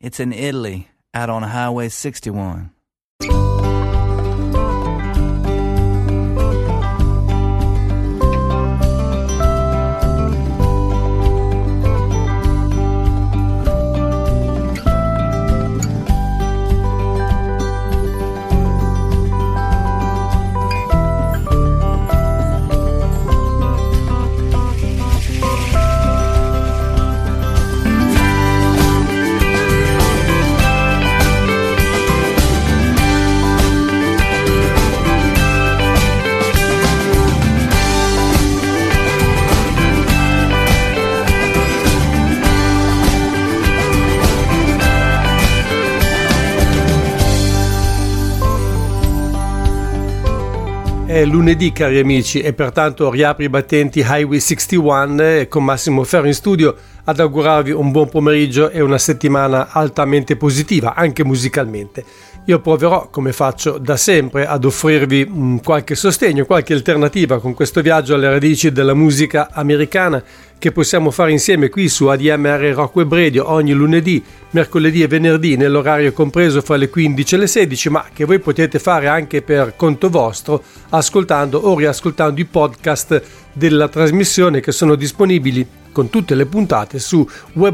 It's in Italy, out on Highway 61. È lunedì, cari amici, e pertanto riapre i battenti Highway 61 con Massimo Ferro in studio ad augurarvi un buon pomeriggio e una settimana altamente positiva, anche musicalmente. Io proverò, come faccio da sempre, ad offrirvi qualche sostegno, qualche alternativa con questo viaggio alle radici della musica americana che possiamo fare insieme qui su ADMR Rock Web Radio ogni lunedì, mercoledì e venerdì nell'orario compreso fra le 15 e le 16, ma che voi potete fare anche per conto vostro ascoltando o riascoltando i podcast della trasmissione che sono disponibili con tutte le puntate su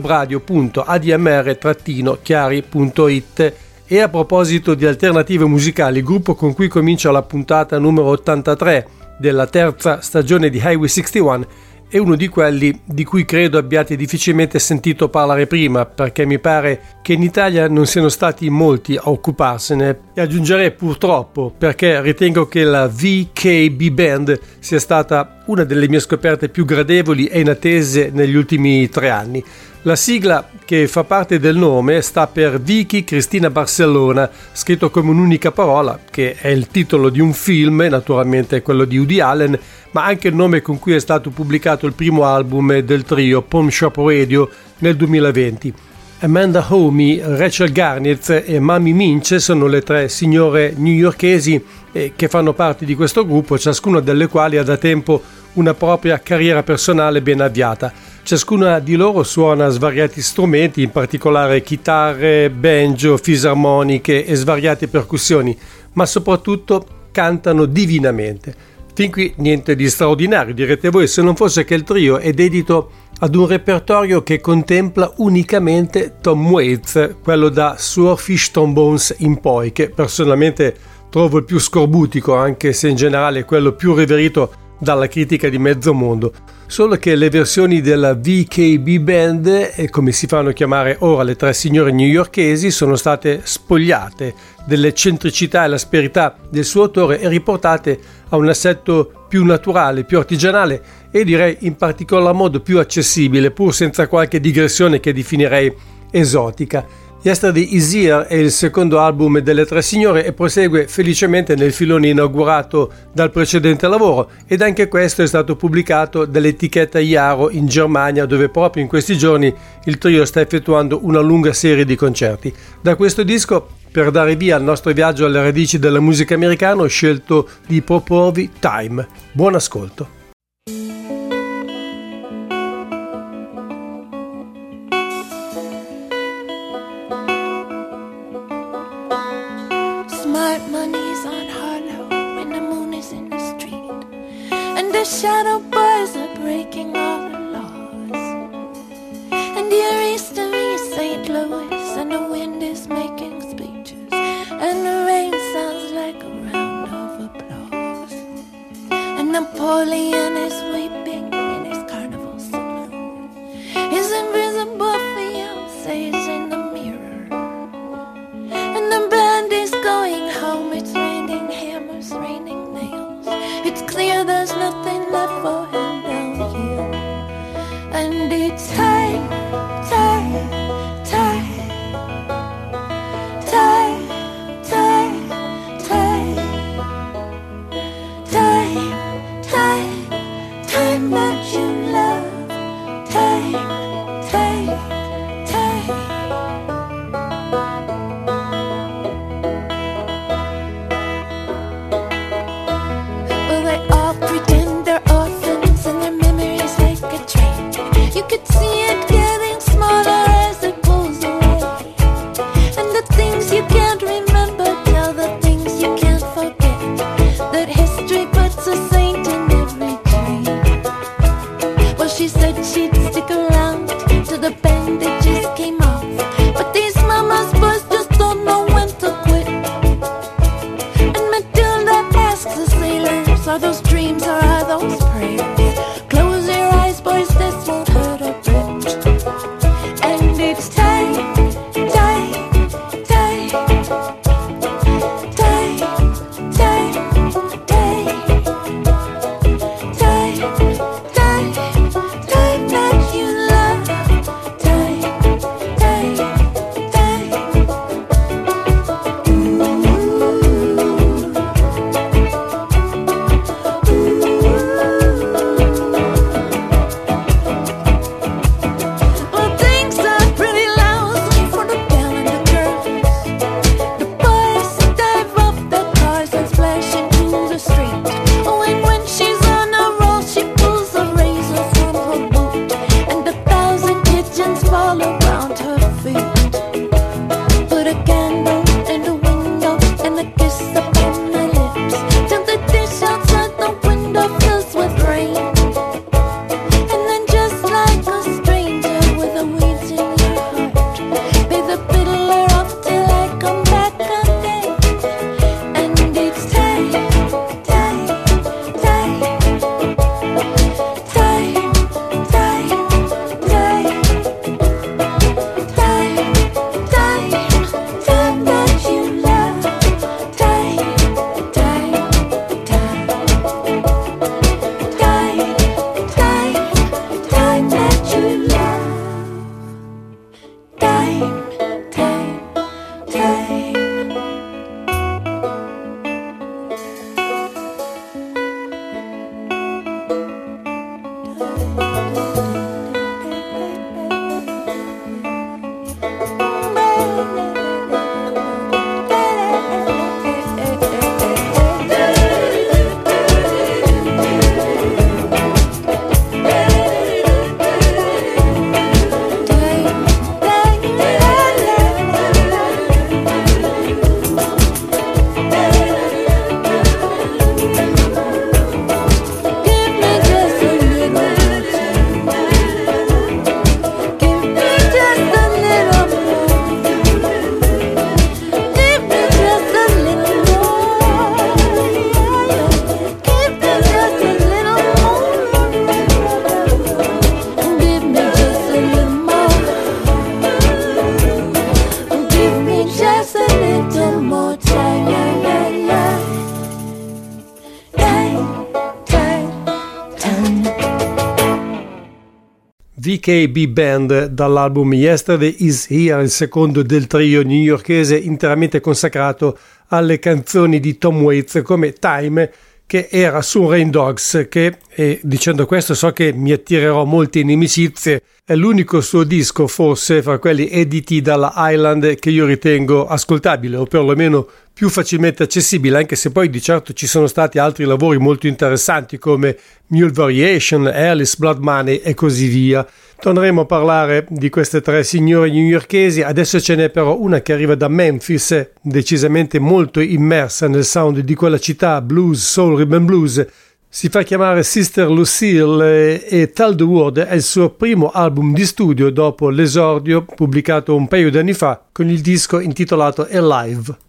webradio.admr-chiari.it. E a proposito di alternative musicali, il gruppo con cui comincia la puntata numero 83 della terza stagione di Highway 61 è uno di quelli di cui credo abbiate difficilmente sentito parlare prima, perché mi pare che in Italia non siano stati molti a occuparsene, e aggiungerei purtroppo, perché ritengo che la VKB Band sia stata una delle mie scoperte più gradevoli e inattese negli ultimi 3 anni. La sigla che fa parte del nome sta per Vicky Cristina Barcellona, scritto come un'unica parola, che è il titolo di un film, naturalmente quello di Woody Allen, ma anche il nome con cui è stato pubblicato il primo album del trio Pawn Shop Radio nel 2020. Amanda Homey, Rachel Garnett e Mami Minch sono le 3 signore newyorkesi che fanno parte di questo gruppo, ciascuna delle quali ha da tempo una propria carriera personale ben avviata. Ciascuna di loro suona svariati strumenti, in particolare chitarre, banjo, fisarmoniche e svariate percussioni, ma soprattutto cantano divinamente. Fin qui niente di straordinario, direte voi, se non fosse che il trio è dedito ad un repertorio che contempla unicamente Tom Waits, quello da Swordfish Trombones in poi, che personalmente trovo il più scorbutico, anche se in generale è quello più riverito dalla critica di mezzo mondo. Solo che le versioni della VKB Band, come si fanno chiamare ora le 3 signore newyorkesi, sono state spogliate dell'eccentricità e l'asperità del suo autore e riportate a un assetto più naturale, più artigianale e direi in particolar modo più accessibile, pur senza qualche digressione che definirei esotica. Yesterday Is Here è il secondo album delle 3 signore e prosegue felicemente nel filone inaugurato dal precedente lavoro, ed anche questo è stato pubblicato dall'etichetta Iaro in Germania, dove proprio in questi giorni il trio sta effettuando una lunga serie di concerti. Da questo disco, per dare via al nostro viaggio alle radici della musica americana, ho scelto di proporvi Time. Buon ascolto. Shadow boys are breaking all the laws, and you're east of me, St. Louis, and the wind is making speeches, and the rain sounds like a round of applause, and Napoleon is weeping in his carnival saloon. His invisible fiancee's in the mirror, and the band is going home. It's raining hammers, raining nails. It's clear there's nothing left for him down here, and it's time, time, time, time, time, time, time, time, time that you love, time, time, time. VKB Band dall'album Yesterday Is Here, il secondo del trio newyorkese interamente consacrato alle canzoni di Tom Waits come Time, che era su Rain Dogs, che, e dicendo questo so che mi attirerò molte inimicizie, è l'unico suo disco forse fra quelli editi dalla Island che io ritengo ascoltabile o perlomeno più facilmente accessibile, anche se poi di certo ci sono stati altri lavori molto interessanti come Mule Variation, Alice, Blood Money e così via. Torneremo a parlare di queste tre signore newyorkesi. Adesso ce n'è però una che arriva da Memphis, decisamente molto immersa nel sound di quella città, blues, soul, rhythm and blues. Si fa chiamare Sister Lucille e Tell the World è il suo primo album di studio dopo l'esordio pubblicato un paio di anni fa con il disco intitolato Alive.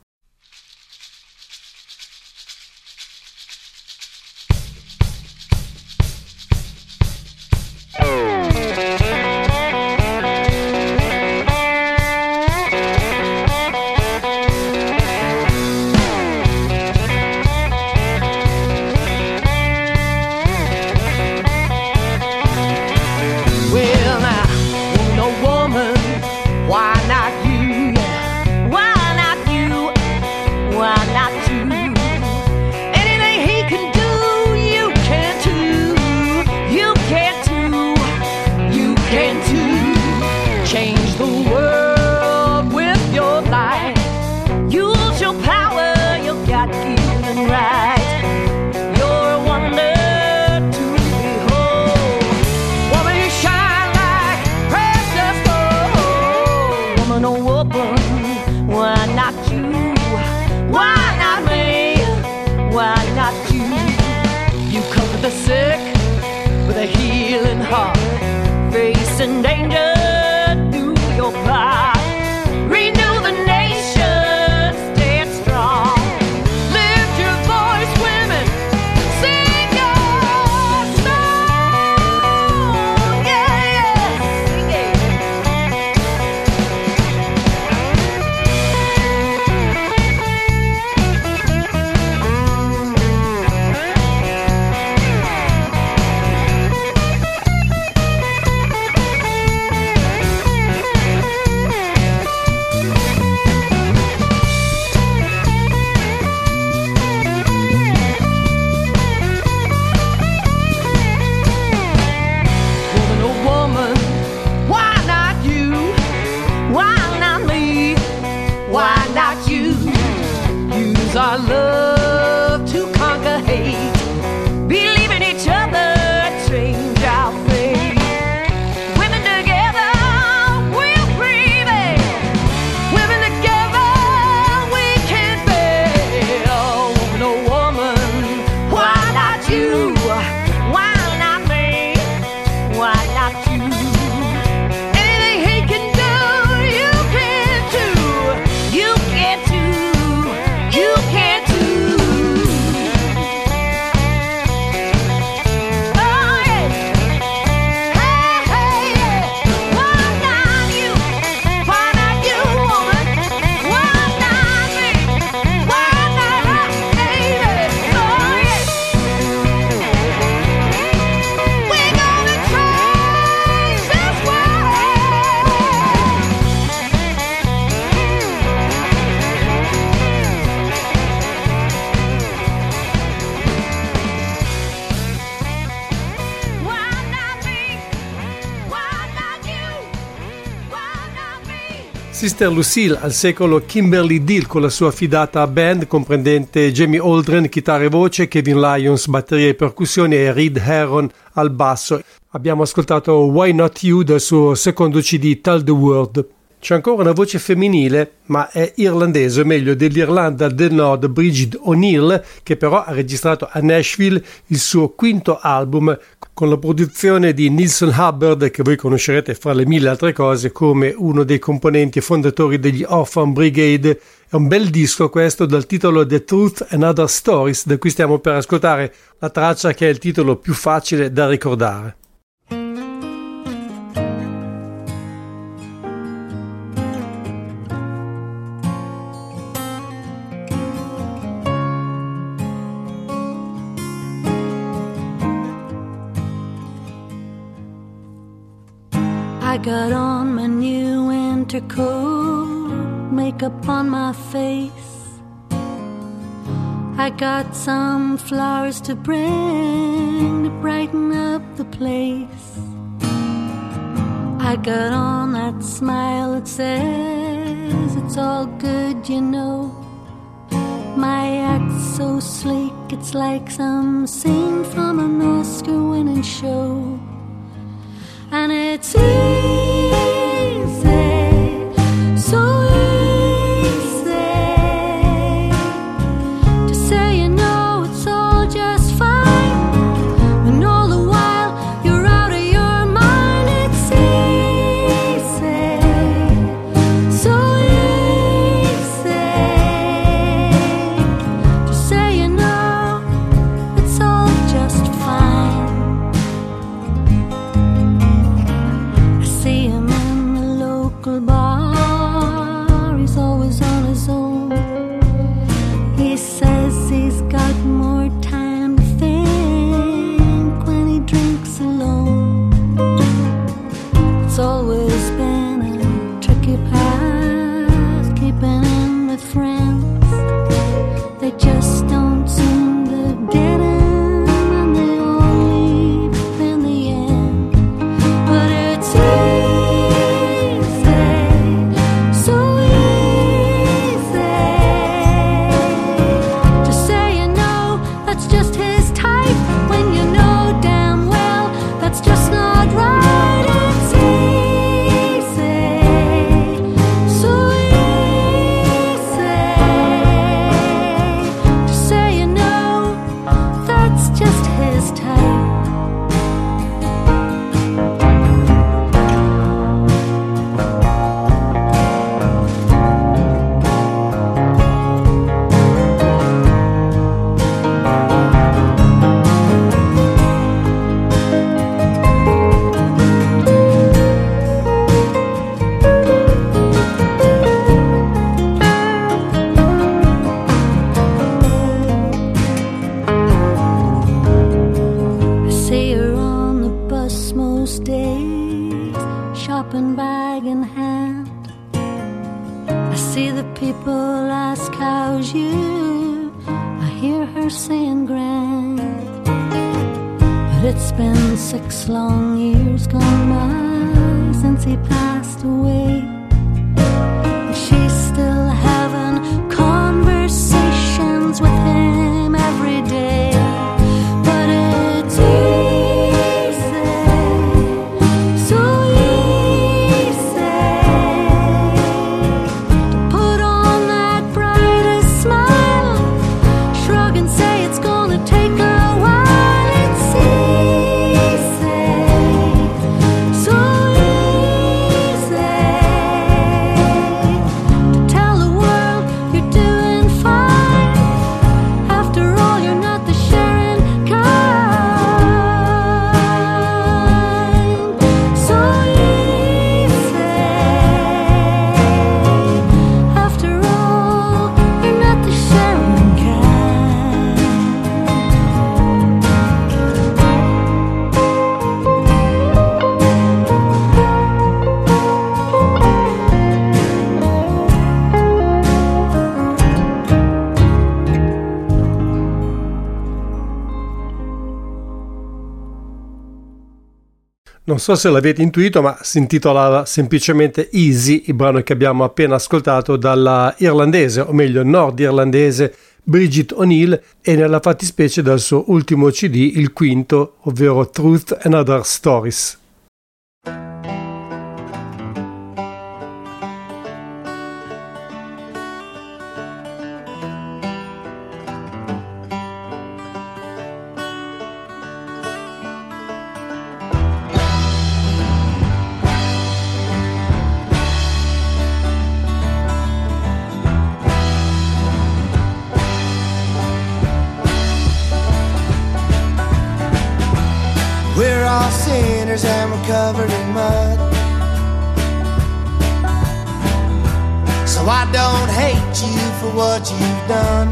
Sister Lucille al secolo Kimberly Deal con la sua fidata band comprendente Jamie Aldren, chitarra e voce, Kevin Lyons, batteria e percussioni e Reed Herron al basso. Abbiamo ascoltato Why Not You dal suo secondo CD Tell the World. C'è ancora una voce femminile, ma è irlandese, o meglio dell'Irlanda del Nord, Bridget O'Neill, che però ha registrato a Nashville il suo quinto album con la produzione di Neilson Hubbard, che voi conoscerete fra le mille altre cose come uno dei componenti e fondatori degli Orphan Brigade. È un bel disco questo dal titolo The Truth and Other Stories, da cui stiamo per ascoltare la traccia che è il titolo più facile da ricordare. I got on my new winter coat, makeup on my face. I got some flowers to bring to brighten up the place. I got on that smile that says it's all good, you know. My act's so sleek, it's like some scene from an Oscar-winning show. And it's easy, so easy to say you know it's all just fine, when all the while you're out of your mind. It's easy, so easy to say you know it's all just fine. See him in the local bar, he's always on his own. He says he's got more time to think when he drinks alone. It's always been a tricky path, keeping in with friends. They just don't seem to get him, and they all leave in the end. But it's easy, so easy to say you know that's just his type, when you know damn well that's just not right. It's easy, so easy to say you know that's just his type. I see her on the bus most days, shopping bag in hand. I see the people ask how's you, I hear her saying grand. But it's been 6 long years gone by since he passed away. She's still having conversations with him every day. But it's easy, so easy to put on that brightest smile, shrug and say it's gonna take a while. It's easy, so easy to tell the world you're doing fine. After all, you're not the sharing kind. So easy. After all, you're not the sharing kind. Non so se l'avete intuito, ma si intitolava semplicemente Easy, il brano che abbiamo appena ascoltato dalla irlandese, o meglio nordirlandese, Bridget O'Neill, e nella fattispecie dal suo ultimo CD, il quinto, ovvero Truth and Other Stories. We're all sinners and we're covered in mud. So I don't hate you for what you've done.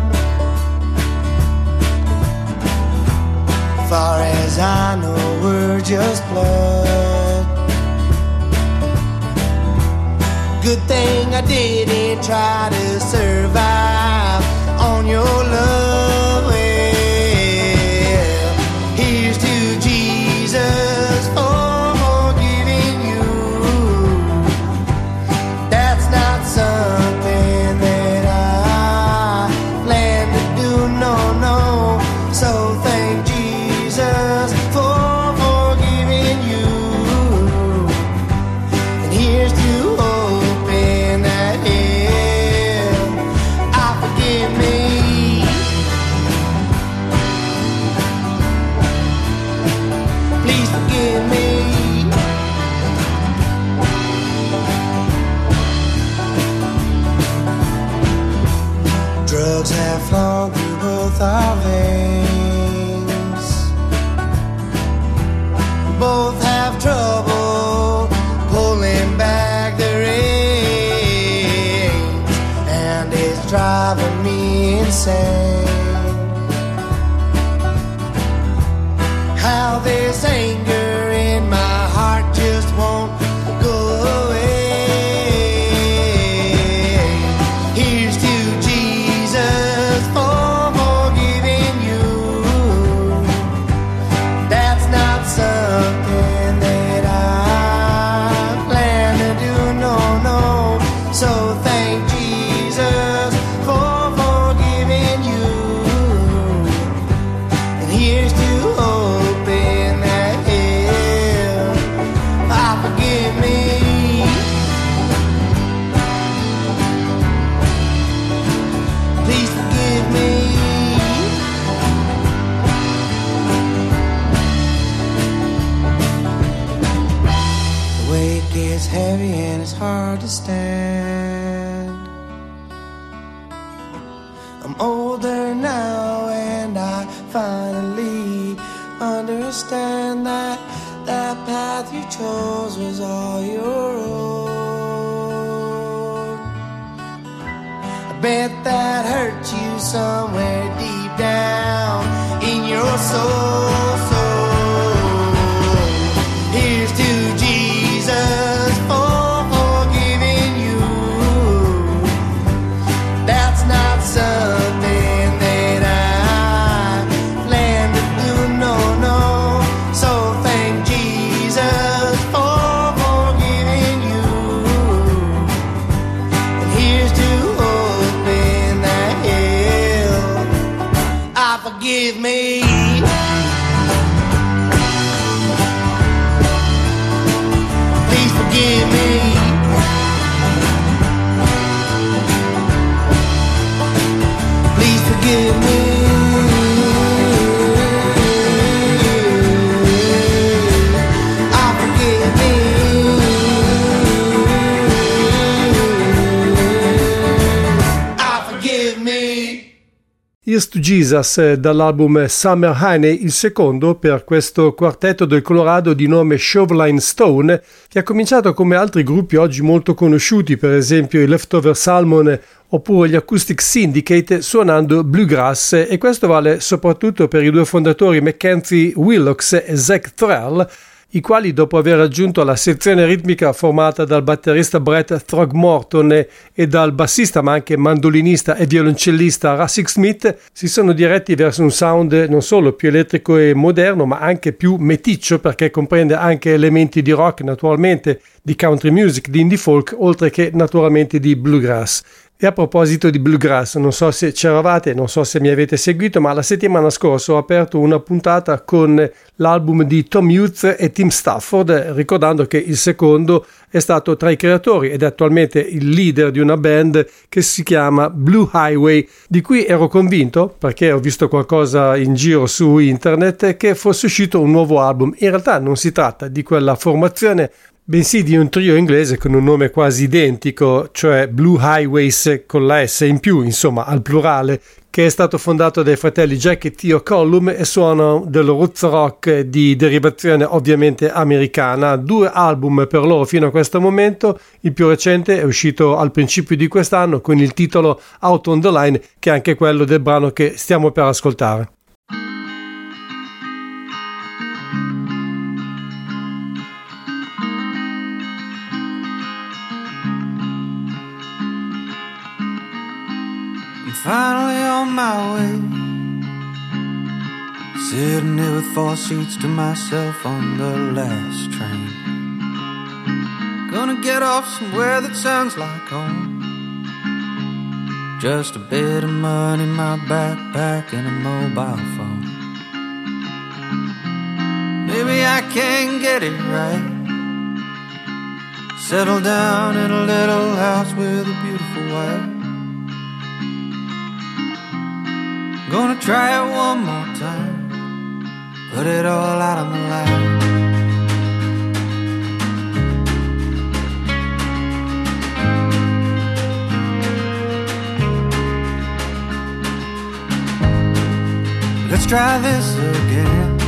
Far as I know, we're just blood. Good thing I didn't try to survive on your love. Well, here's to Jesus for forgiving you. That's not something that I plan to do, no, no. So thank Jesus for forgiving you. And here's to hoping that I forgive me. Please forgive me. Drugs have flown through both our veins. Both have trouble pulling back the reins, and it's driving me insane. How this anger in my heart just won't go away. Here's to Jesus for forgiving you. That's not something that I plan to do, no, no. So thank Jesus for forgiving you. And here's to hoping that I forgive me. Please forgive me. The weight gets heavy and it's hard to stand. I'm older now and I finally understand that that path you chose was all your own. I bet that hurt you somewhere deep down in your soul. So here's to Jesus for forgiving you. That's not something that I plan to do, no, no. So thank Jesus for forgiving you. And here's to hoping that I forgive me. Please forgive me. Please forgive me. I forgive me. I forgive me. Here's to Jesus dall'album Summer Honey, il secondo per questo quartetto del Colorado di nome Shoveline Stone, che ha cominciato come altri gruppi oggi molto conosciuti, per esempio i Leftover Salmon oppure gli Acoustic Syndicate, suonando bluegrass, e questo vale soprattutto per i due fondatori Mackenzie Willox e Zach Thrall, i quali, dopo aver raggiunto la sezione ritmica formata dal batterista Brett Throgmorton e dal bassista ma anche mandolinista e violoncellista Russell Smith, si sono diretti verso un sound non solo più elettrico e moderno, ma anche più meticcio, perché comprende anche elementi di rock, naturalmente, di country music, di indie folk, oltre che naturalmente di bluegrass. E a proposito di bluegrass, non so se c'eravate, non so se mi avete seguito, ma la settimana scorsa ho aperto una puntata con l'album di Tom Hughes e Tim Stafford, ricordando che il secondo è stato tra i creatori ed è attualmente il leader di una band che si chiama Blue Highway, di cui ero convinto, perché ho visto qualcosa in giro su internet, che fosse uscito un nuovo album. In realtà non si tratta di quella formazione, bensì di un trio inglese con un nome quasi identico, cioè Blue Highways con la S in più, insomma al plurale, che è stato fondato dai fratelli Jack e Theo Cullum e suonano del roots rock di derivazione ovviamente americana. 2 album per loro fino a questo momento, il più recente è uscito al principio di quest'anno con il titolo Out on the Line, che è anche quello del brano che stiamo per ascoltare. finally on my way, sitting here with 4 seats to myself on the last train. Gonna get off somewhere that sounds like home, just a bit of money in my backpack and a mobile phone. Maybe I can get it right, settle down in a little house with a beautiful wife. Gonna try it one more time, put it all out on the line. Let's try this again,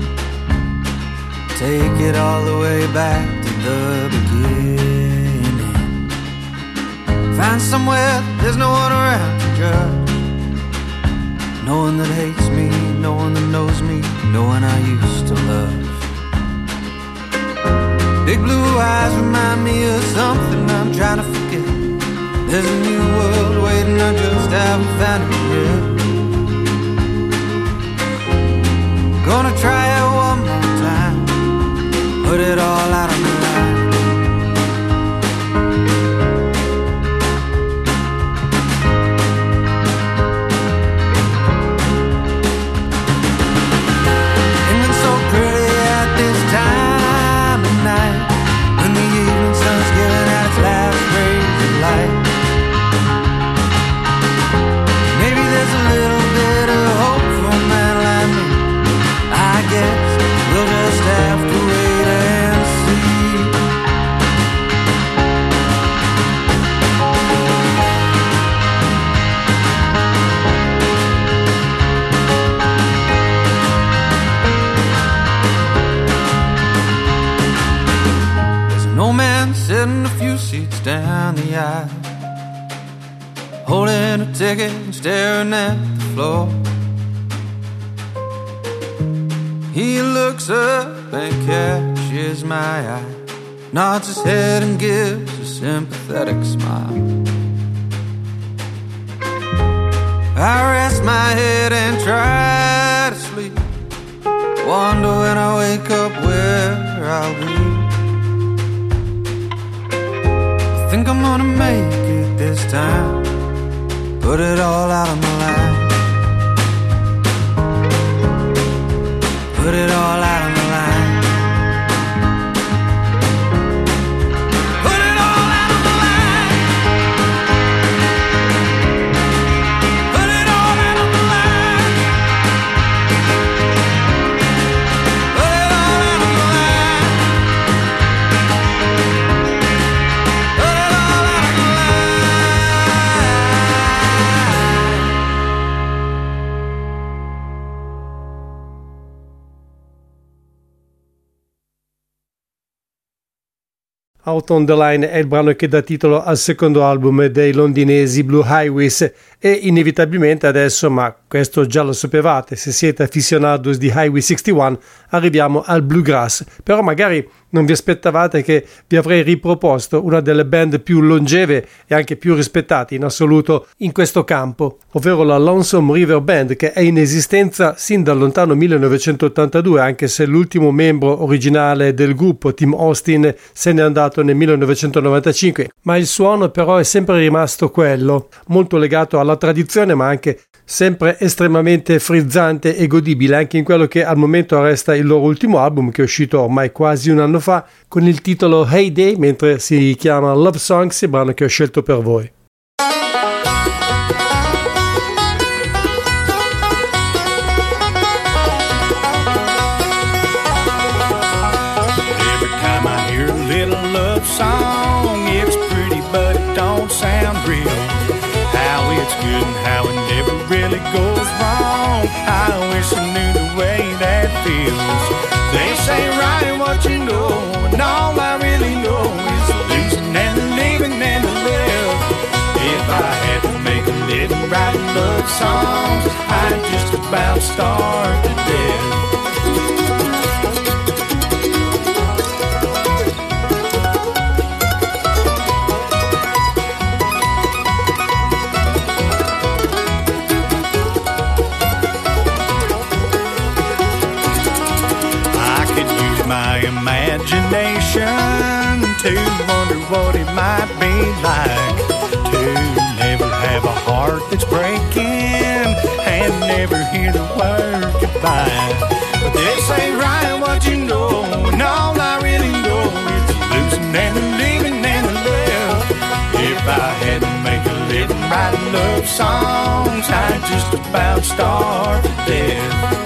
take it all the way back to the beginning. Find somewhere there's no one around to judge, no one that hates me, no one that knows me, no one I used to love. Big blue eyes remind me of something I'm trying to forget. There's a new world waiting, I just haven't found it yet. Gonna try it one more time, put it all out on the line. England's so pretty at this time of night, when the evening sun's giving out its last rays of light. Maybe there's a little bit of hope for a man like me. I guess we'll just have to wait and see. There's an old man sitting a few seats down the aisle, holding a ticket and staring at the floor. He looks up and catches my eye, nods his head and gives a sympathetic smile. I rest my head and try to sleep, wonder when I wake up where I'll be. I think I'm gonna make it this time, put it all out on the line. Put it all out on the line. Put it all out on the line. Put it all out on the line. Put it all out on the line. Put it all out on the Out on the Line è il brano che dà titolo al secondo album dei londinesi Blue Highways e inevitabilmente adesso, ma questo già lo sapevate se siete aficionados di Highway 61, arriviamo al bluegrass. Però magari non vi aspettavate che vi avrei riproposto una delle band più longeve e anche più rispettate in assoluto in questo campo, ovvero la Lonesome River Band, che è in esistenza sin dal lontano 1982, anche se l'ultimo membro originale del gruppo, Tim Austin, se n'è andato nel 1995, ma il suono però è sempre rimasto quello, molto legato alla tradizione ma anche sempre estremamente frizzante e godibile, anche in quello che al momento resta il loro ultimo album, che è uscito ormai quasi un anno fa con il titolo Hey Day, mentre si chiama Love Songs, il brano che ho scelto per voi. Every time I hear a little love song, it's pretty but it don't sound real. How it's good and how it never really goes wrong. I wish I knew the way that feels. They say write what you know, and all I really know is losing and leaving and to live. If I had to make a living writing love songs, I'd just about starve to death. like to never have a heart that's breaking and never hear the word goodbye. But this ain't right what you know, and all I really know is the losing and the leaving and the left. If I had to make a living writing love songs, I'd just about starve to death.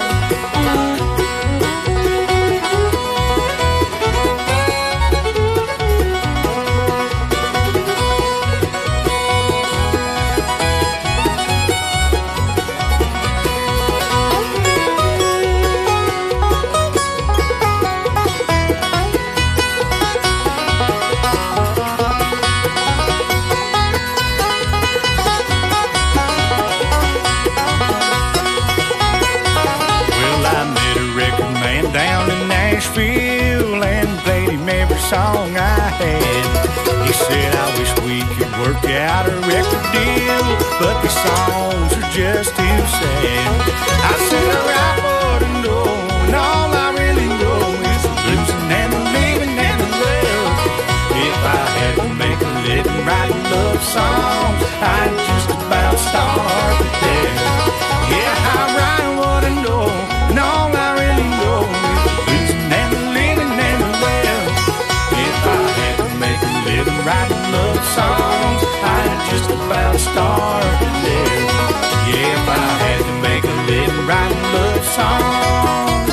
And played him every song I had. He said, I wish we could work out a record deal, but the songs are just too sad. I said, I write what I know, and all I really know is the losing and the leaving and the left. If I had to make a living writing love songs, I'd just about starve to death. Yeah, I write what I know, and all I really know is the losing and the living and the left. If I had to make a living writing love songs, I'd just about starve to death. Yeah, if I had to make a living writing love songs.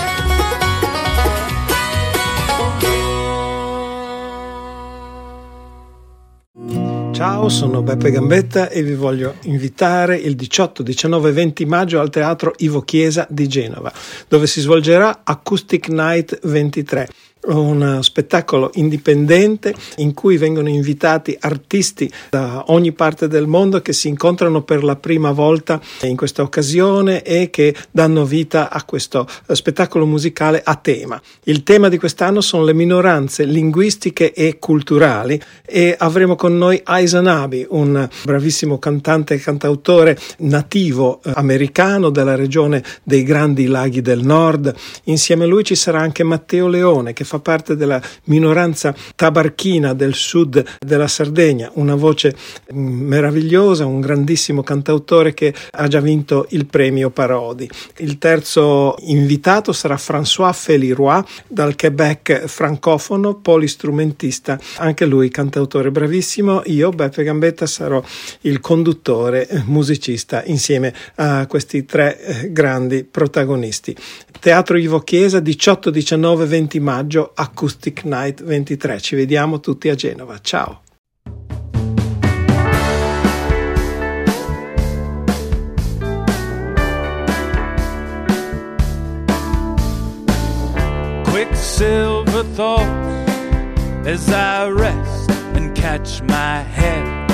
Ciao, sono Beppe Gambetta e vi voglio invitare il 18, 19 e 20 maggio al Teatro Ivo Chiesa di Genova, dove si svolgerà Acoustic Night 23. Un spettacolo indipendente in cui vengono invitati artisti da ogni parte del mondo che si incontrano per la prima volta in questa occasione e che danno vita a questo spettacolo musicale a tema. Il tema di quest'anno sono le minoranze linguistiche e culturali e avremo con noi Aisan Abi, un bravissimo cantante e cantautore nativo americano della regione dei Grandi Laghi del Nord. Insieme a lui ci sarà anche Matteo Leone, che fa parte della minoranza tabarchina del sud della Sardegna, una voce meravigliosa, un grandissimo cantautore che ha già vinto il premio Parodi. Il terzo invitato sarà François Feliroy dal Quebec francofono, polistrumentista, anche lui cantautore bravissimo. Io, Beppe Gambetta, sarò il conduttore musicista insieme a questi tre grandi protagonisti. Teatro Ivo Chiesa, 18, 19, 20 maggio, Acoustic Night 23. Ci vediamo tutti a Genova. Ciao! Quicksilver thoughts as I rest and catch my head,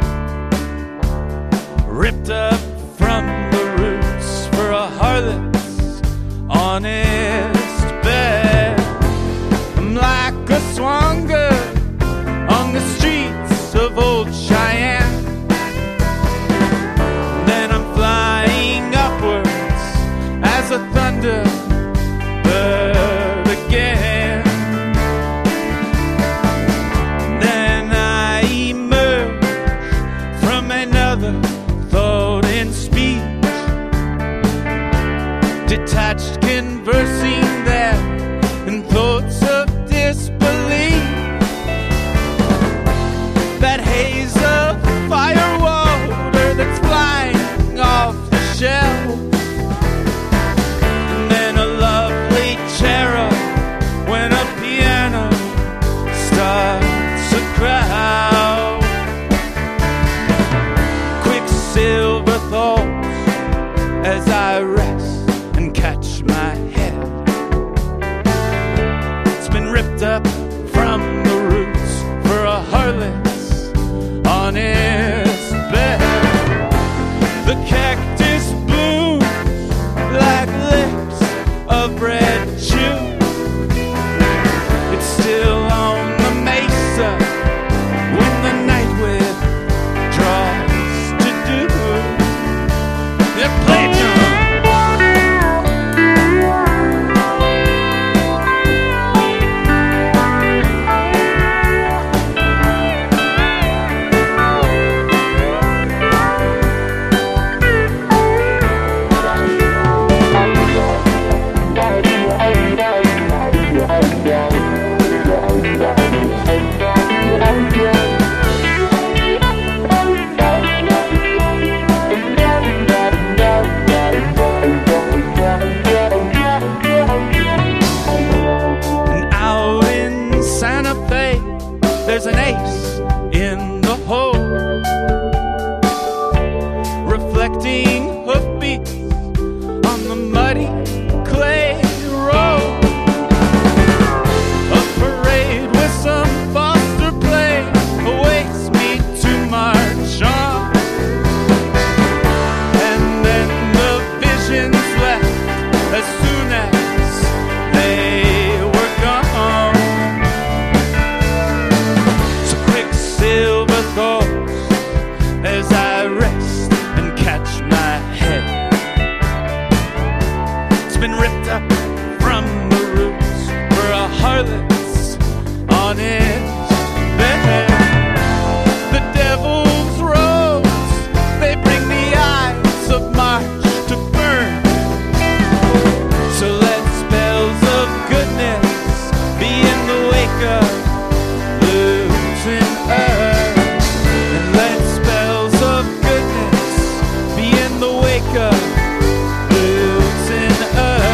ripped up from the roots for a harlot's honest bed. I'm like a swan girl on the streets of old Cheyenne. Then I'm flying upwards as a thunder bird again. Then I emerge from another thought and speech, detached, conversing there in thoughts of disbelief. That haze of fire water that's flying off the shelf. And then a lovely cherub when a piano starts a crowd. Quicksilver thoughts as I rest and catch my head. It's been ripped up from the roots for a harlot's honest bed. The cactus blooms like lips of red June. It's still on the mesa when the night withdraws to do. Yeah, play it, John. drifting hoofbeats on the muddy clay road. A parade with some foster play awaits me to march on. And then the visions left as soon as they were gone. So Quicksilver goes as I rest and catch my head. It's been ripped up from the roots for a harlot's on its bed. The devil's rose, they bring the eyes of March to burn. So let spells of goodness be in the wake of losing earth. And let spells of goodness be in the wake of losing earth.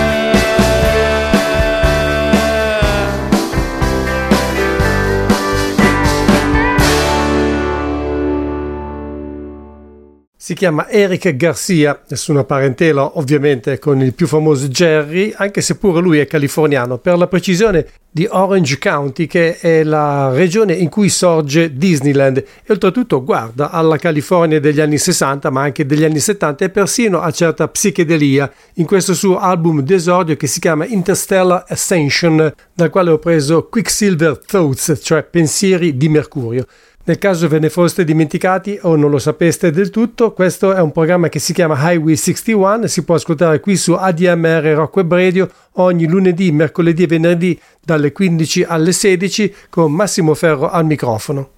Si chiama Eric Garcia, nessuna parentela ovviamente con il più famoso Jerry, anche se pure lui è californiano, per la precisione di Orange County, che è la regione in cui sorge Disneyland, e oltretutto guarda alla California degli anni 60 ma anche degli anni 70 e persino a certa psichedelia in questo suo album d'esordio che si chiama Interstellar Ascension, dal quale ho preso Quicksilver Thoughts, cioè pensieri di Mercurio. Nel caso ve ne foste dimenticati o non lo sapeste del tutto, questo è un programma che si chiama Highway 61, si può ascoltare qui su ADMR Rock Web Radio ogni lunedì, mercoledì e venerdì dalle 15 alle 16 con Massimo Ferro al microfono.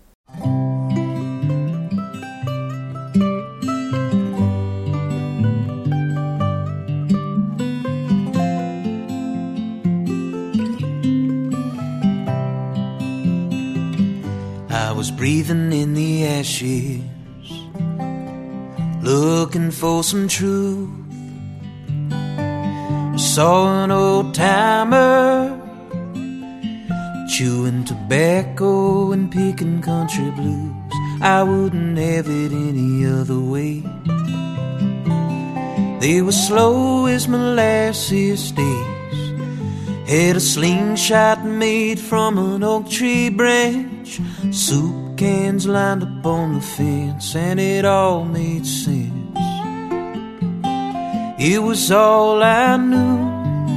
I was breathing in the ashes, looking for some truth. I saw an old timer chewing tobacco and picking country blues. I wouldn't have it any other way. They were slow as molasses days, had a slingshot made from an oak tree branch, soup cans lined up on the fence, and it all made sense. It was all I knew.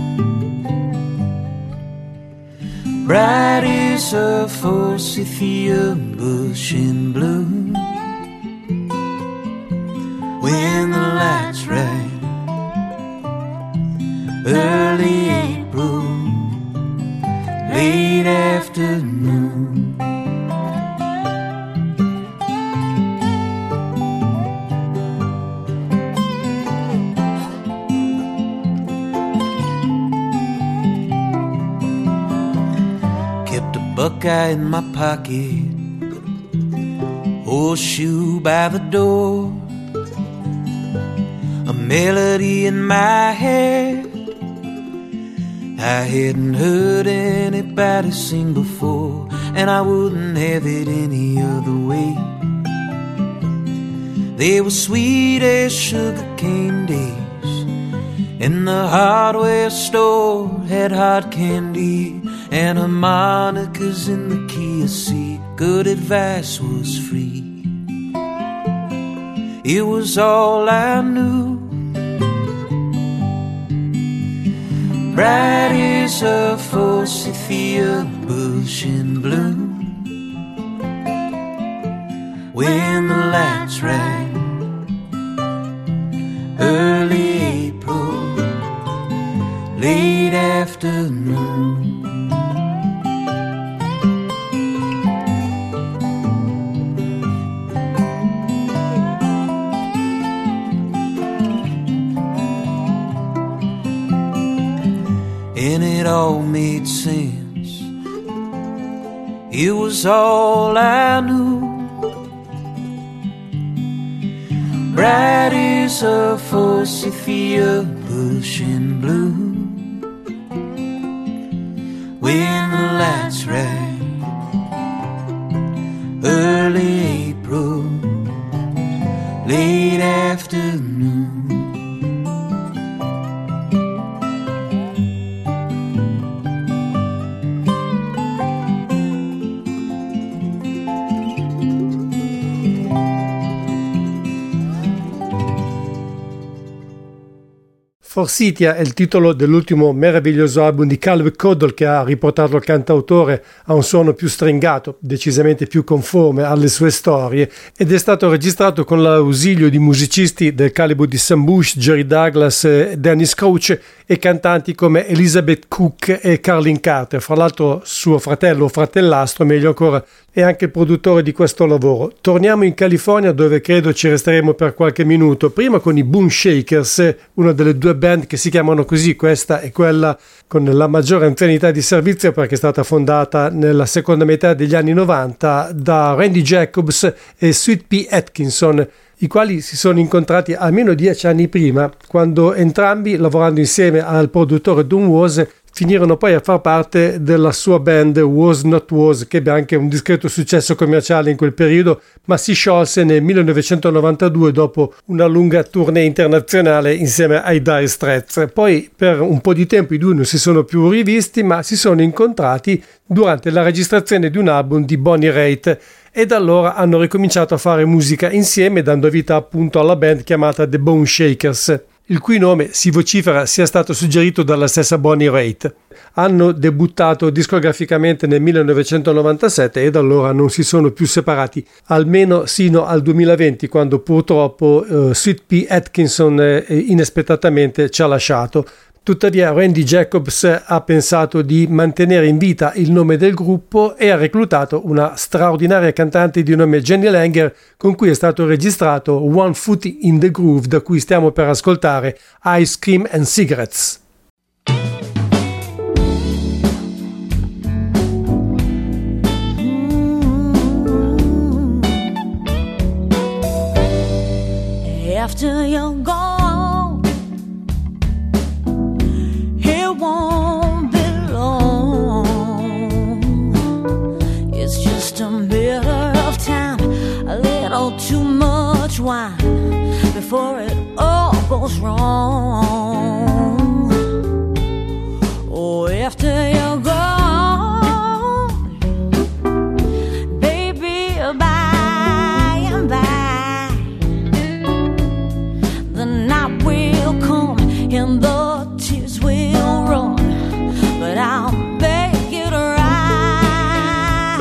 Bright as a forsythia bush in bloom, when the light's right, early April, late afternoon. Kept a buckeye in my pocket, horseshoe by the door, a melody in my head I hadn't heard anybody sing before, and I wouldn't have it any other way. They were sweet as sugarcane days, and the hardware store had hard candy and harmonicas in the key of C. Good advice was free. It was all I knew. Bright as a forsythia bush in bloom, when the light's right, early April, late afternoon. And it all made sense. It was all I knew. Bright as a forsythia bush in bloom, when the light's right, early April, late afternoon. Forsythia è il titolo dell'ultimo meraviglioso album di Calvin Coddle, che ha riportato il cantautore a un suono più stringato, decisamente più conforme alle sue storie, ed è stato registrato con l'ausilio di musicisti del calibro di Sam Bush, Jerry Douglas, Dennis Crouch e cantanti come Elizabeth Cook e Carlin Carter. Fra l'altro suo fratello o fratellastro, meglio ancora, è anche il produttore di questo lavoro. Torniamo in California, dove credo ci resteremo per qualche minuto, prima con i Boom Shakers, una delle due band che si chiamano così. Questa è quella con la maggiore anzianità di servizio, perché è stata fondata nella seconda metà degli anni 90 da Randy Jacobs e Sweet Pea Atkinson, i quali si sono incontrati almeno 10 anni prima, quando entrambi, lavorando insieme al produttore Don Was, finirono poi a far parte della sua band Was Not Was, che ebbe anche un discreto successo commerciale in quel periodo, ma si sciolse nel 1992 dopo una lunga tournée internazionale insieme ai Dire Straits. Poi per un po' di tempo i due non si sono più rivisti, ma si sono incontrati durante la registrazione di un album di Bonnie Raitt, e da allora hanno ricominciato a fare musica insieme, dando vita appunto alla band chiamata The Bone Shakers, il cui nome si vocifera sia stato suggerito dalla stessa Bonnie Raitt. Hanno debuttato discograficamente nel 1997 e da allora non si sono più separati, almeno sino al 2020, quando purtroppo Sweet Pea Atkinson inaspettatamente ci ha lasciato. Tuttavia Randy Jacobs ha pensato di mantenere in vita il nome del gruppo e ha reclutato una straordinaria cantante di nome Jenny Langer, con cui è stato registrato One Foot in the Groove, da cui stiamo per ascoltare Ice Cream and Cigarettes. After you're gone, it won't be long. It's just a matter of time, a little too much wine before it all goes wrong. Oh, after you're gone, baby, by and by, the night will come and the tears will run, but I'll make it right,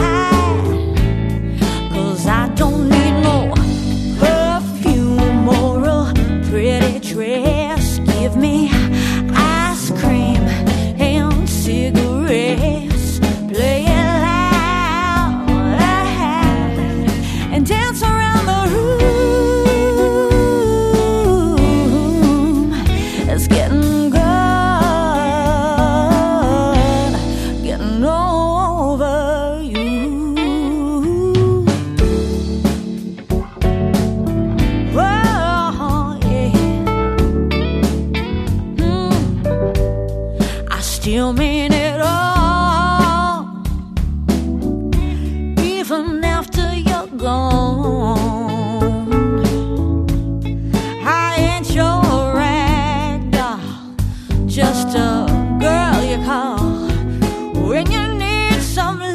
'cause I don't need no perfume or a pretty dress. Give me ice cream and cigarettes, play it loud and dance around the room. It's getting good, getting over you. Oh, yeah. I still mean it all, even after you're gone. I ain't your rag doll, just a girl you call when you need some love.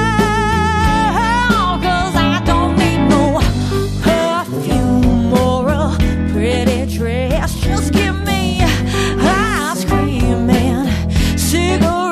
'Cause I don't need no perfume or a pretty dress. Just give me ice cream and cigarettes.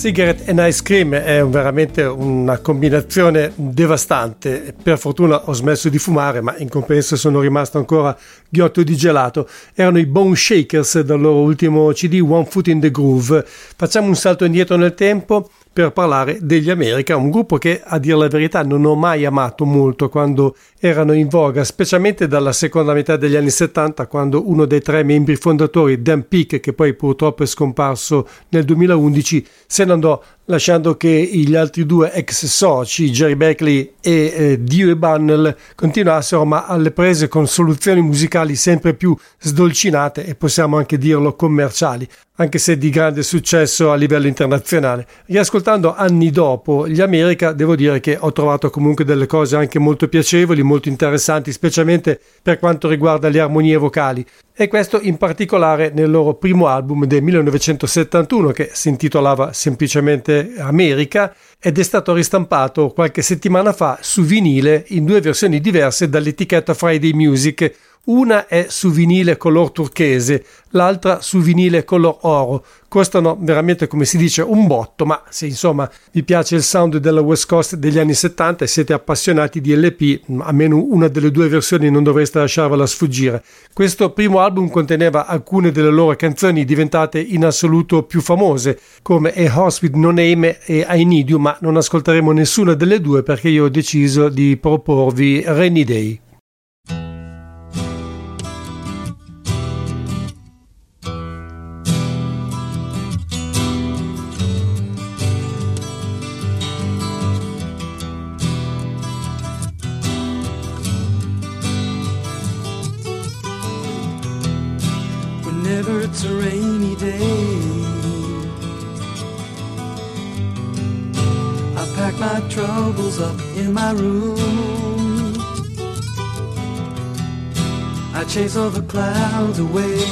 Cigarette and Ice Cream è veramente una combinazione devastante. Per fortuna ho smesso di fumare, ma in compenso sono rimasto ancora ghiotto di gelato. Erano i Bone Shakers dal loro ultimo CD One Foot in the Groove. Facciamo un salto indietro nel tempo per parlare degli America, un gruppo che a dire la verità non ho mai amato molto quando erano in voga, specialmente dalla seconda metà degli anni 70, quando uno dei 3 membri fondatori, Dan Peake, che poi purtroppo è scomparso nel 2011, se ne andò, lasciando che gli altri 2 ex soci, Jerry Beckley e Dewey Bunnell, continuassero ma alle prese con soluzioni musicali sempre più sdolcinate e possiamo anche dirlo commerciali, anche se di grande successo a livello internazionale. Riascoltando anni dopo gli America, devo dire che ho trovato comunque delle cose anche molto piacevoli, molto interessanti, specialmente per quanto riguarda le armonie vocali, e questo in particolare nel loro primo album del 1971 che si intitolava semplicemente America ed è stato ristampato qualche settimana fa su vinile in 2 versioni diverse dall'etichetta Friday Music. Una è su vinile color turchese, l'altra su vinile color oro. Costano veramente, come si dice, un botto, ma se insomma vi piace il sound della West Coast degli anni 70 e siete appassionati di LP, almeno una delle 2 versioni non dovreste lasciarvela sfuggire. Questo primo album conteneva alcune delle loro canzoni diventate in assoluto più famose, come A Horse with No Name e I Need You, ma non ascolteremo nessuna delle 2 perché io ho deciso di proporvi Rainy Day. Whenever it's a rainy day, I pack my troubles up in my room. I chase all the clouds away.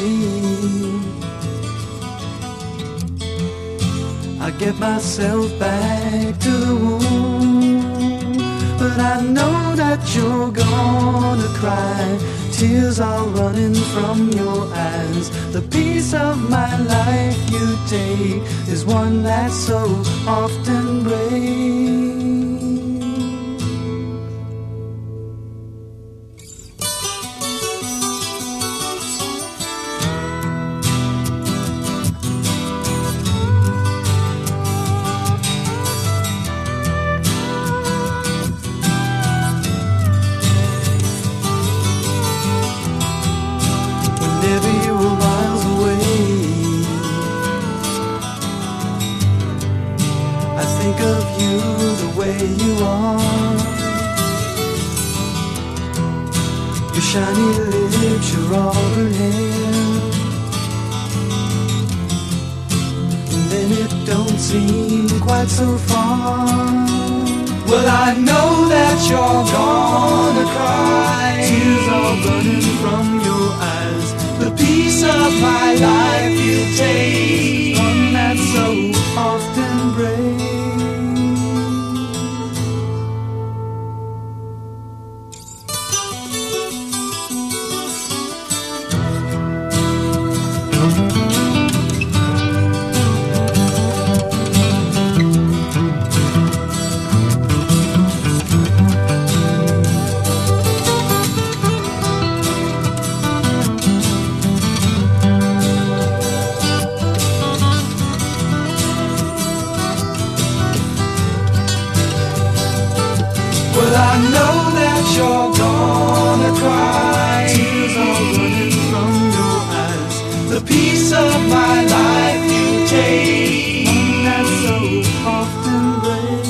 I get myself back to the room. But I know that you're gonna cry. Tears are running from your eyes. The piece of my life you take is one that so often breaks. Shiny lips, your auburn hair, and then it don't seem quite so far. Well, I know that you're gonna cry. Tears are running from your eyes. The piece of my life you take, one that so often breaks. You're gonna cry. Tears are running from your eyes. The piece of my life you take, one that so often breaks.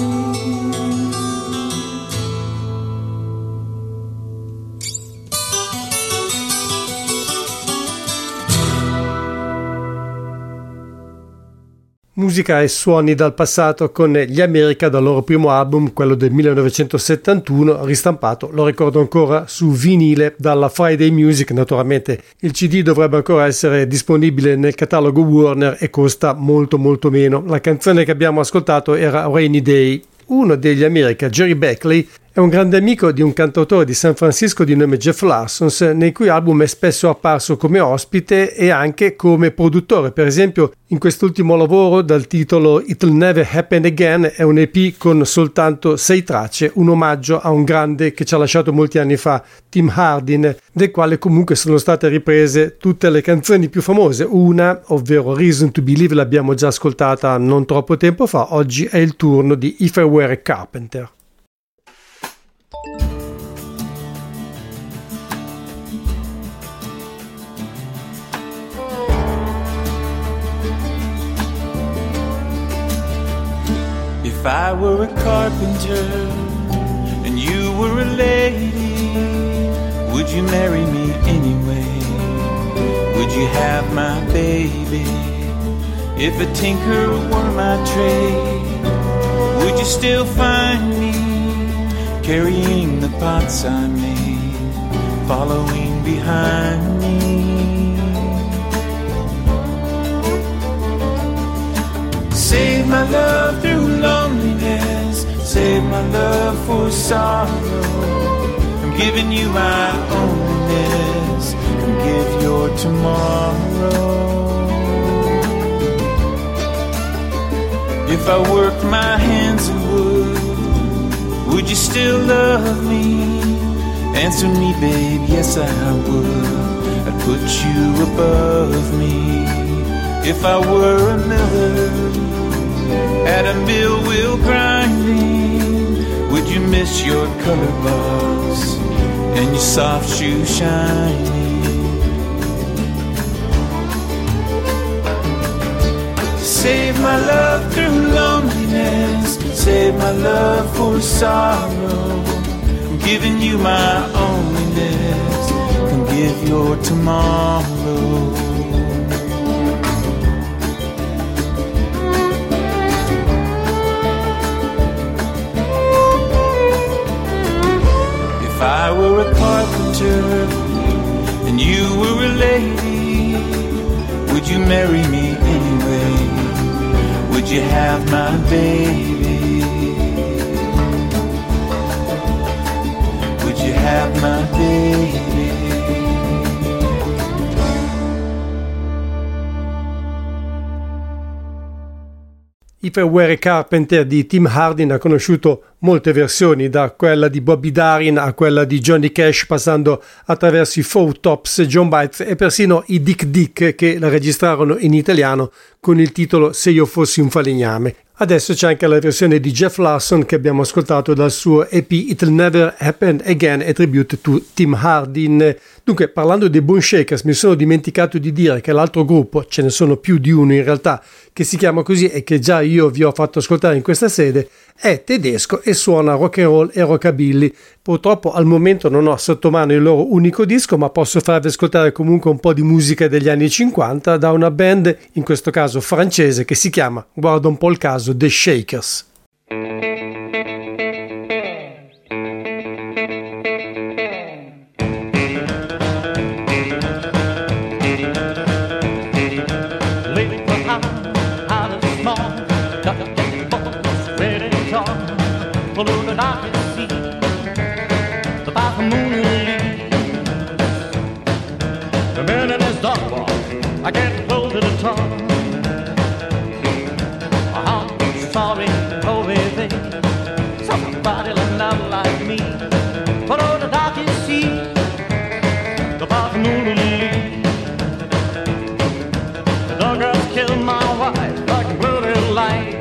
Musica e suoni dal passato con gli America dal loro primo album, quello del 1971, ristampato, lo ricordo ancora, su vinile dalla Friday Music. Naturalmente il CD dovrebbe ancora essere disponibile nel catalogo Warner e costa molto meno. La canzone che abbiamo ascoltato era Rainy Day. Uno degli America, Jerry Beckley, È un grande amico di un cantautore di San Francisco di nome Jeff Larsons, nei cui album è spesso apparso come ospite e anche come produttore. Per esempio, in quest'ultimo lavoro dal titolo It'll Never Happen Again è un EP con soltanto 6 tracce, un omaggio a un grande che ci ha lasciato molti anni fa, Tim Hardin, del quale comunque sono state riprese tutte le canzoni più famose. Una, ovvero Reason to Believe, l'abbiamo già ascoltata non troppo tempo fa. Oggi è il turno di If I Were a Carpenter. If I were a carpenter and you were a lady, would you marry me anyway? Would you have my baby? If a tinker were my trade, would you still find me carrying the pots I made, following behind me? Save my love through loneliness, save my love for sorrow. I'm giving you my onlyness, and give your tomorrow. If I worked my hands in would you still love me? Answer me, babe, yes I would. I'd put you above me. If I were a miller at a mill wheel grinding, would you miss your color box and your soft shoe shining? Save my love through loneliness, save my love for sorrow. I'm giving you my onlyness, can give your tomorrow. If I were a carpenter and you were a lady, would you marry me anyway? Would you have my baby? Would you have my baby? If I Were a Carpenter di Tim Hardin ha conosciuto molte versioni, da quella di Bobby Darin a quella di Johnny Cash, passando attraverso i Four Tops, John Bites e persino i Dick Dick, che la registrarono in italiano con il titolo Se io fossi un falegname. Adesso c'è anche la versione di Jeff Larson che abbiamo ascoltato dal suo EP It'll Never Happen Again, a tribute to Tim Hardin. Dunque, parlando dei Bone Shakers, mi sono dimenticato di dire che l'altro gruppo, ce ne sono più di uno in realtà, che si chiama così e che già io vi ho fatto ascoltare in questa sede, è tedesco e suona rock and roll e rockabilly. Purtroppo al momento non ho sotto mano il loro unico disco, ma posso farvi ascoltare comunque un po' di musica degli anni 50 da una band, in questo caso francese, che si chiama, guarda un po' il caso, The Shakers. I can't hold it at all. I'm sorry, oh baby, somebody not like me. But all the dark you see, the dark moon will leave. The dog girls killed my wife like a bloody light.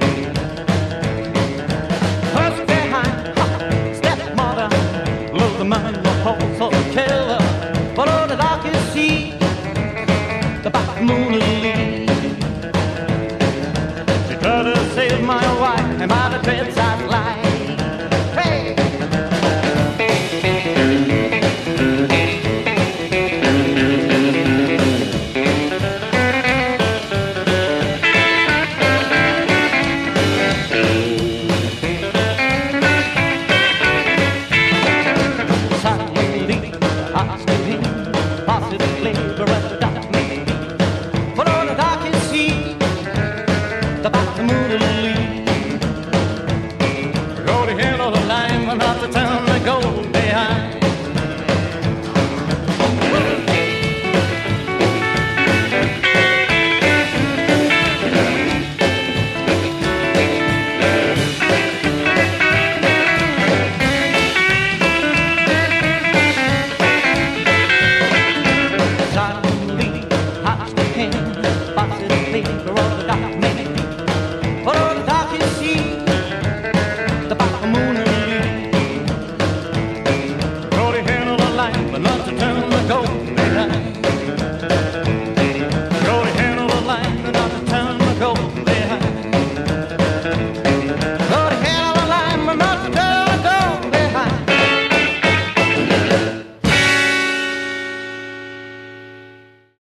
First behind, stepmother, love the man, the whole sort of killer. But all the dark you see, the back moon will leave. She tried to save my wife and by the bedside light. Hey! Suddenly, I still hear possibly the rest of that. But all the dark you see, the back moon will leave.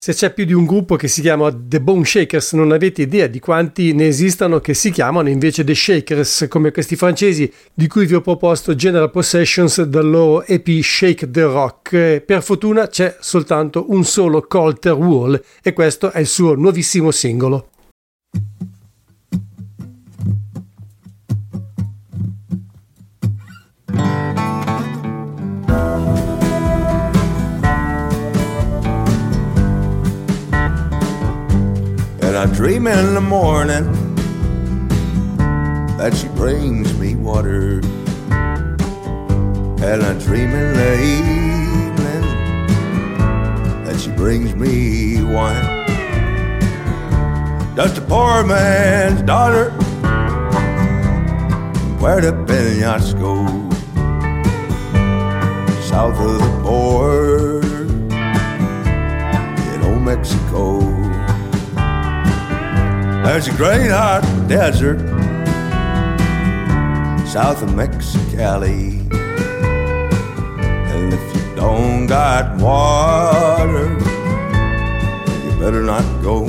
Se c'è più di un gruppo che si chiama The Bone Shakers, non avete idea di quanti ne esistano che si chiamano invece The Shakers, come questi francesi di cui vi ho proposto General Possessions dal loro EP Shake the Rock. Per fortuna c'è soltanto un solo Colter Wall e questo è il suo nuovissimo singolo. I dream in the morning that she brings me water, and I dream in the evening that she brings me wine. Just a poor man's daughter from Puerto Penasco, south of the border in old Mexico. There's a great hot desert south of Mexicali, and if you don't got water, you better not go.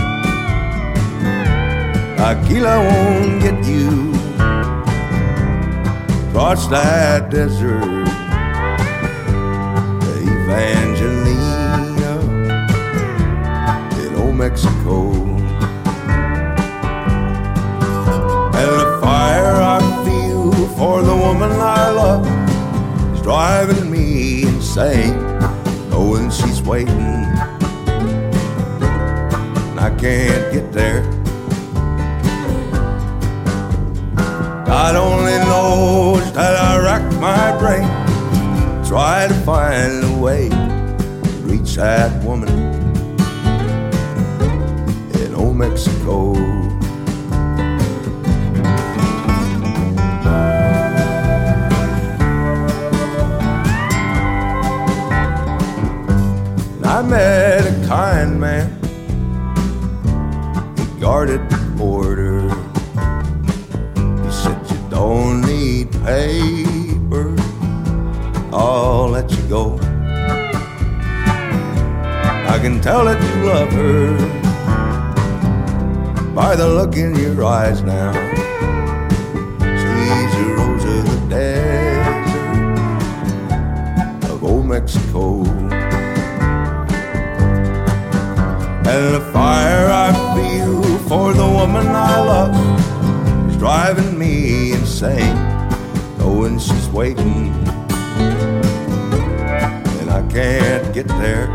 Aquila won't get you across that desert to Evangelina in old Mexico. And the fire I feel for the woman I love is driving me insane, knowing she's waiting and I can't get there. God only knows that I rack my brain, try to find a way to reach that woman in old Mexico. I met a kind man, he guarded the border. He said, you don't need paper, I'll let you go. I can tell that you love her by the look in your eyes now. She's a rose of the desert of old Mexico. And the fire I feel for the woman I love is driving me insane, knowing she's waiting and I can't get there.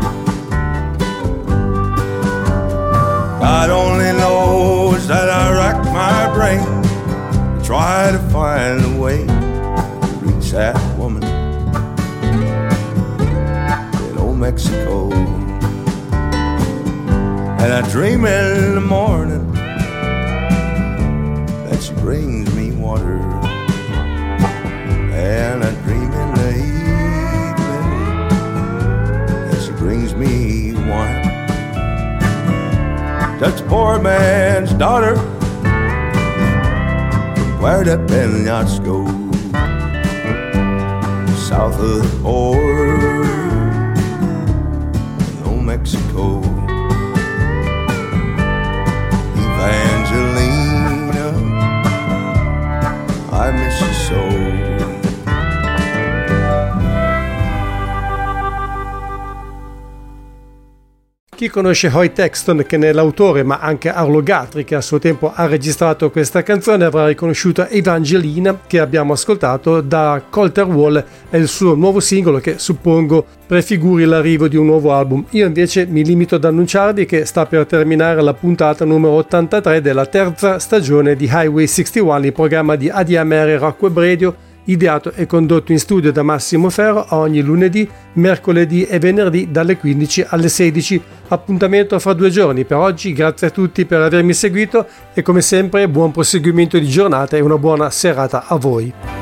God only knows that I rack my brain to try to find a way to reach that woman in old Mexico. And I dream in the morning that she brings me water, and I dream in the evening that she brings me wine. Just a poor man's daughter from Puerto Penasco, south of the border in old Mexico. Evangelina, I miss you so. Chi conosce Hoyt Axton, che ne è l'autore, ma anche Arlo Guthrie, che a suo tempo ha registrato questa canzone, avrà riconosciuto Evangelina, che abbiamo ascoltato da Colter Wall, è il suo nuovo singolo che suppongo prefiguri l'arrivo di un nuovo album. Io invece mi limito ad annunciarvi che sta per terminare la puntata numero 83 della terza stagione di Highway 61, il programma di ADMR Rock Web Radio, ideato e condotto in studio da Massimo Ferro ogni lunedì, mercoledì e venerdì dalle 15 alle 16. Appuntamento fra 2 giorni. Per oggi grazie a tutti per avermi seguito e come sempre buon proseguimento di giornata e una buona serata a voi.